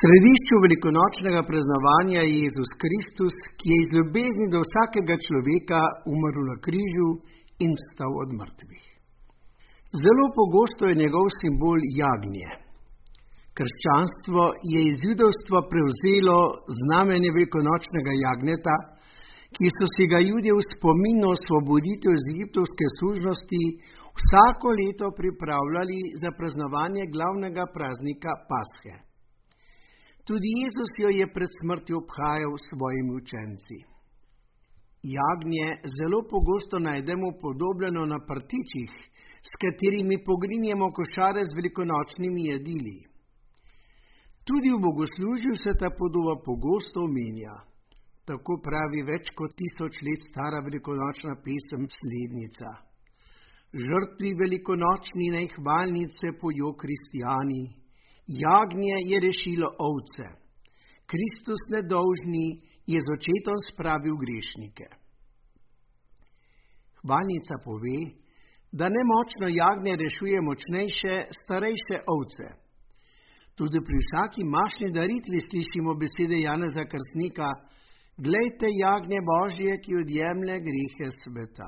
središču velikonočnega praznovanja je Jezus Kristus, ki je iz ljubezni do vsakega človeka umrl na križu in vstal od mrtvih. Zelo pogosto je njegov simbol jagnje. Krščanstvo je iz judovstva prevzelo znamenje velikonočnega jagnjeta, ki so si ga Judje v spominu osvoboditev iz egiptovske služnosti vsako leto pripravljali za praznovanje glavnega praznika Pashe. Tudi Jezus jo je pred smrtjo obhajal s svojimi učenci. Jagnje zelo pogosto najdemo upodobljeno na prtičih, s katerimi pogrinjamo košare z velikonočnimi jedili. Tudi v bogoslužju se ta podoba pogosto omenja. Tako pravi več kot 1000 let stara velikonočna pesem Slednica. Žrtvi velikonočni naj hvalnice pojo kristjani, jagnje je rešilo ovce. Kristus nedolžni je z očetom spravil grešnike. Hvalnica pove, da nemočno jagnje rešuje močnejše, starejše ovce. Tudi pri vsaki mašni daritvi slišimo besede Janeza Krstnika: glejte jagnje Božje, ki odjemlje grehe sveta.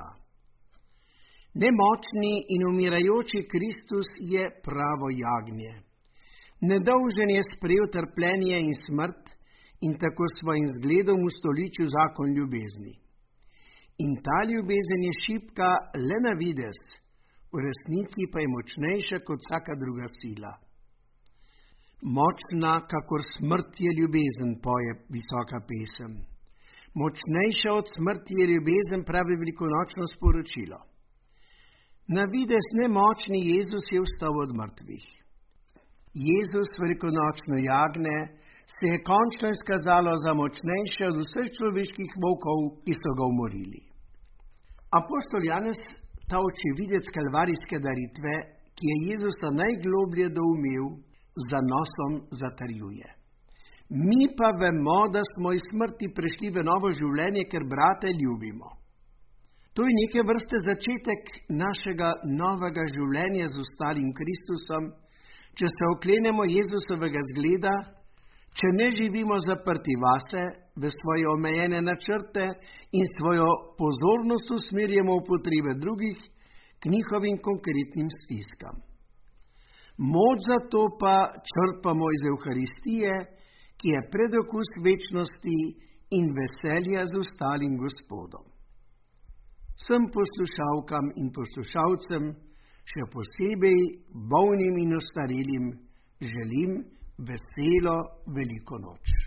Nemočni in umirajoči Kristus je pravo jagnje. Nedolžen je sprejel trpljenje in smrt in tako svojim zgledom ustoličil zakon ljubezni. In ta ljubezen je šibka le na videz, v resnici pa je močnejša kot vsaka druga sila. Močna, kakor smrt je ljubezen, poje visoka pesem. Močnejša od smrti je ljubezen, pravi velikonočno sporočilo. Na videz nemočni Jezus je vstal od mrtvih. Jezus, velikonočno jagnje, se je končno izkazalo za močnejše od vseh človeških volkov, ki so ga umorili. Apostol Janez ta očividec kalvarijske daritve, ki je Jezusa najgloblje doumel, z zanosom zatrjuje. Mi pa vemo, da smo iz smrti prešli v novo življenje, ker brate ljubimo. To je neke vrste začetek našega novega življenja z ostalim Kristusom, če se oklenemo Jezusovega zgleda, če ne živimo zaprti vase, v svoje omejene načrte in svojo pozornost usmerjamo v potrebe drugih k njihovim konkretnim stiskam. Moč za to pa črpamo iz Evharistije, ki je predokus večnosti in veselja z ostalim Gospodom. Vsem poslušalkam in poslušalcem, še posebej bolnim in ostarelim, želim veselo veliko noč.